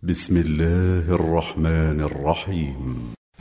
بسم الله الرحمن الرحيم.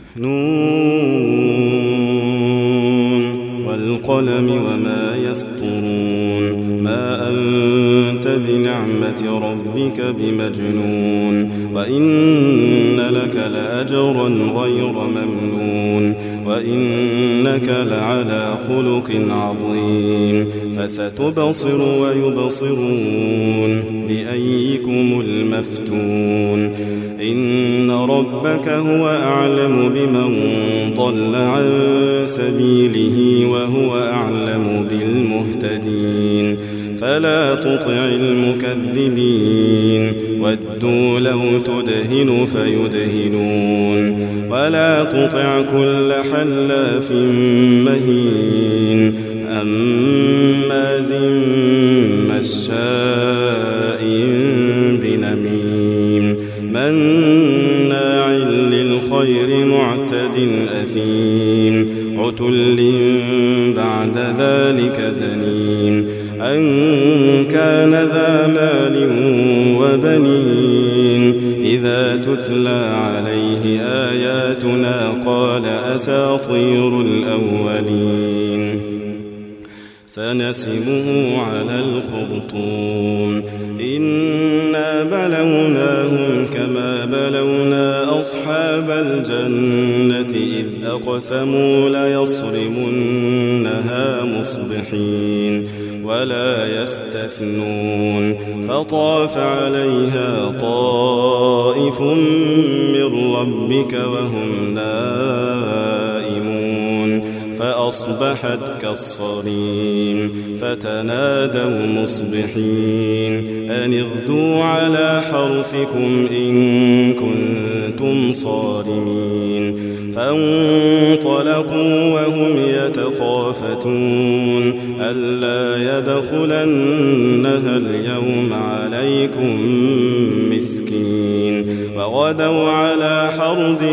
نون والقلم وما يسطرون ما أنت بنعمة ربك بمجنون وإن لك لأجرا غير ممنون وإنك لعلى خلق عظيم فستبصر ويبصرون بأيكم المفتون إن ربك هو أعلم بمن ضل عن سبيله وهو أعلم بالمهتدين فلا تطع المكذبين ودوا لو تدهن فيدهنون ولا تطع كل حلاف مهين هماز مشاء بنميم مناع للخير معتد أثيم عتل بعد ذلك زنيم أن كان ذا مال وبنين إذا تتلى عليه آياتنا قال أساطير الأولين سنسمه على الخرطوم إنا بلوناهم كما بلونا أصحاب الجنة إذ أقسموا ليصرمنها مصبحين ولا يستثنون فطاف عليها طائف من ربك وهم نائمون فأصبحت كالصريم فتنادوا مصبحين أن اغدوا على حرثكم إن كنتم صارمين فانطلقوا وهم يتخافتون ألا يدخلنها اليوم عليكم مسكين وغدوا على حرد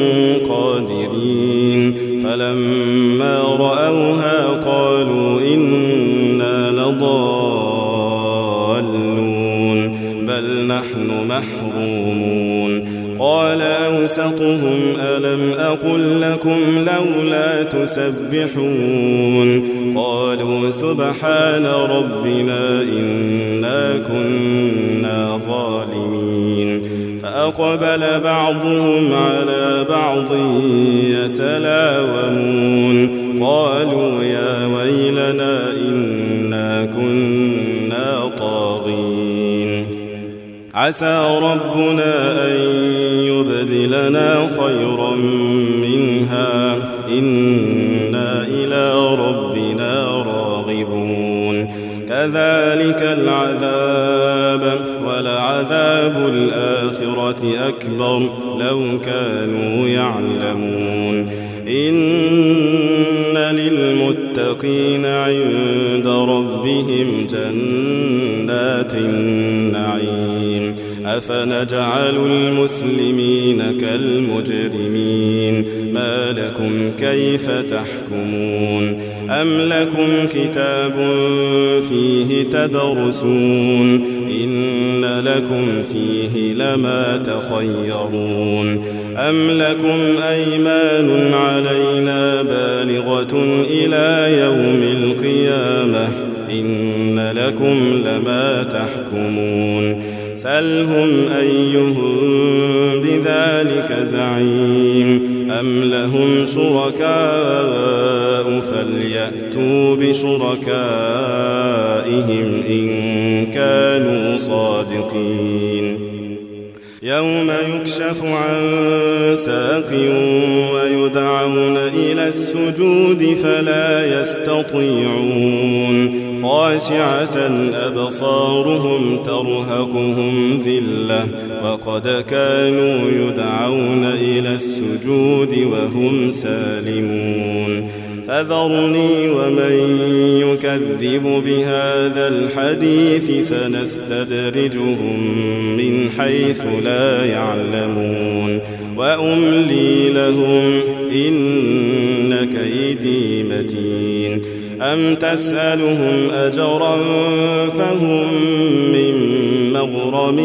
قادرين فلما رأوها قالوا إنا لضالون بل نحن محرومون قال أوسطهم ألم أقل لكم لولا تسبحون قالوا سبحان ربنا إنا كنا ظالمين فأقبل بعضهم على بعض يتلاومون قالوا يا ويلنا إنا كنا طاغين عسى ربنا أن يبدلنا خيرا منها إنا إلى ربنا راغبون كذلك العذاب ولعذاب الآخرة أكبر لو كانوا يعلمون إن للمتقين عند ربهم جنات النعيم أفنجعل المسلمين كالمجرمين ما لكم كيف تحكمون أم لكم كتاب فيه تدرسون إن لكم فيه لما تخيرون أم لكم أيمان علينا بالغة إلى يوم القيامة إن لكم لما تحكمون سلهم أيهم بذلك زعيم أم لهم شركاء فليأتوا بشركائهم إن كانوا صادقين يوم يكشف عن ساق ويدعون إلى السجود فلا يستطيعون خاشعة أبصارهم ترهقهم ذلة وقد كانوا يدعون إلى السجود وهم سالمون فذرني ومن يكذب بهذا الحديث سنستدرجهم من حيث لا يعلمون وأملي لهم إن كيدي متين أم تسألهم أجرا فهم من مغرم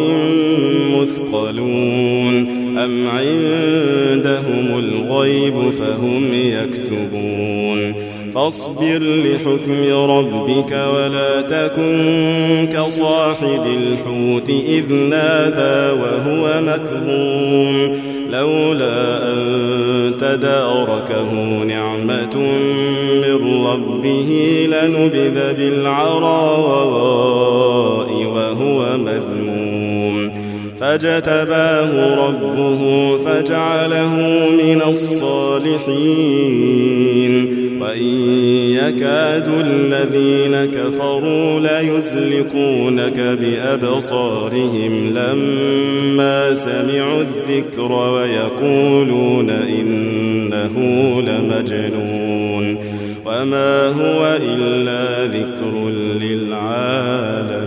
مثقلون أم عندهم الغيب فهم يكتبون فاصبر لحكم ربك ولا تكن كصاحب الحوت إذ نادى وهو مكظوم لولا أن تداركه نعمة من ربه لنبذ بالعراء وهو مذموم فاجتباه ربه فجعله من الصالحين وإن يكاد الذين كفروا ليزلقونك بأبصارهم لما سمعوا الذكر ويقولون إنه لمجنون وما هو إلا ذكر للعالمين.